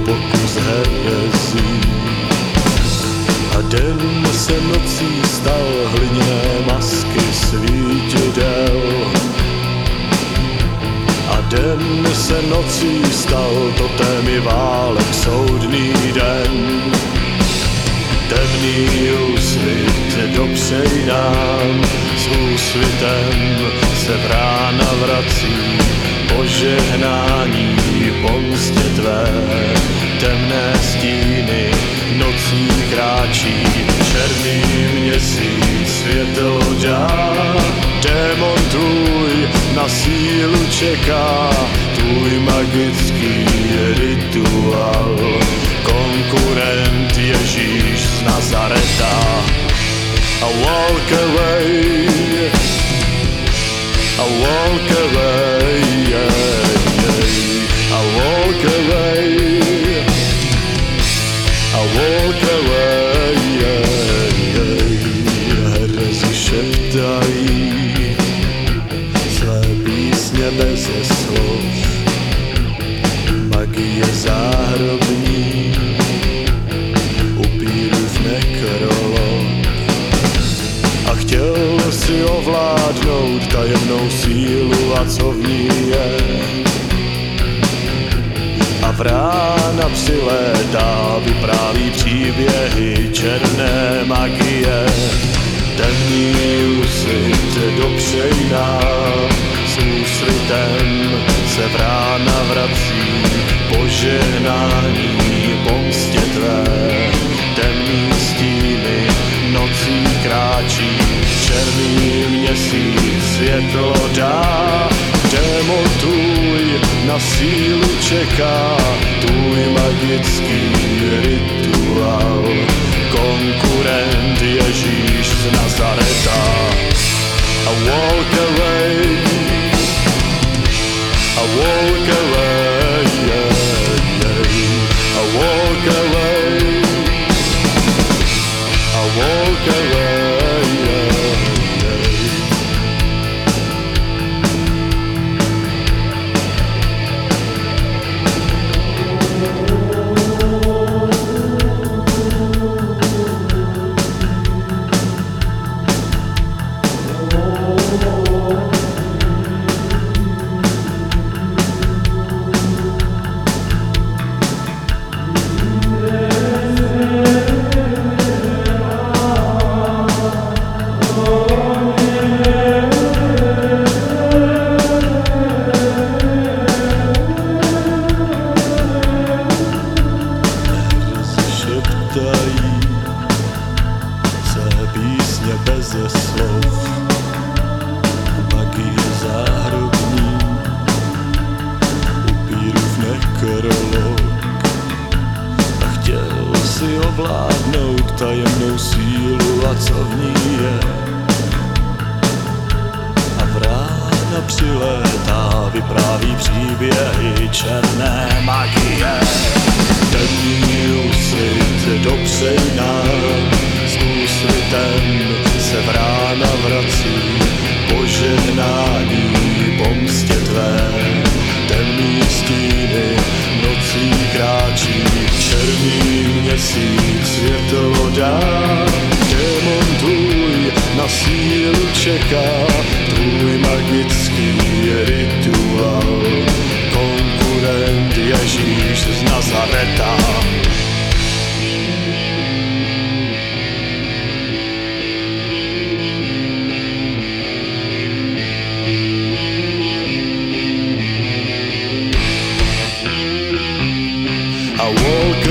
pokus herezí. A den se nocí stal hliněné masky svítidel. A den se nocí stal totém i válek soudný den. Temný úsvit dopřej nám, s úsvitem se vrána vrací. Požehnání pomstě tvé, temné stíny nocí kráčí. Černý měsíc světlo dá, démon tvůj na sílu čeká. Tvůj magický rituál, konkurent Ježíš z Nazareta. I walk away, I walk away, yeah, yeah. I walk away, I walk away, yeah, yeah. Herezi šeptají své písně beze slov, magie záhrobní, upírův nekrolog. A chtěl si ovládnout tajemnou sílu a co v ní je. A vrána přilétá, vypráví příběhy černé magie. Temný úsvit dopřej nám, s úsvitem se vrána vrací. Požehnání pomstě tvé, temný stíny nocí kráčí. Černý měsíc světlo dá, démon tvůj na sílu čeká. Tvůj magický rituál, konkurent Ježíš z Nazareta. I walk away, I walk away, yeah, yeah. I walk away, I walk away, yeah, yeah. Písně beze slov, magie záhrobní, upírův nekrolog. A chtěl si ovládnout tajemnou sílu a co v ní je. A vrána přilétá, vypráví příběhy černé magie. Temný úsvit dopřej nám, s úsvitem se vrána vrací. Požehnání pomstě tvé, temný stíny nocí kráčí. Černý měsíc světlo dá, démon tvůj na sílu čeká. Tvůj magický rituál, konkurent Ježíš z Nazareta. I walk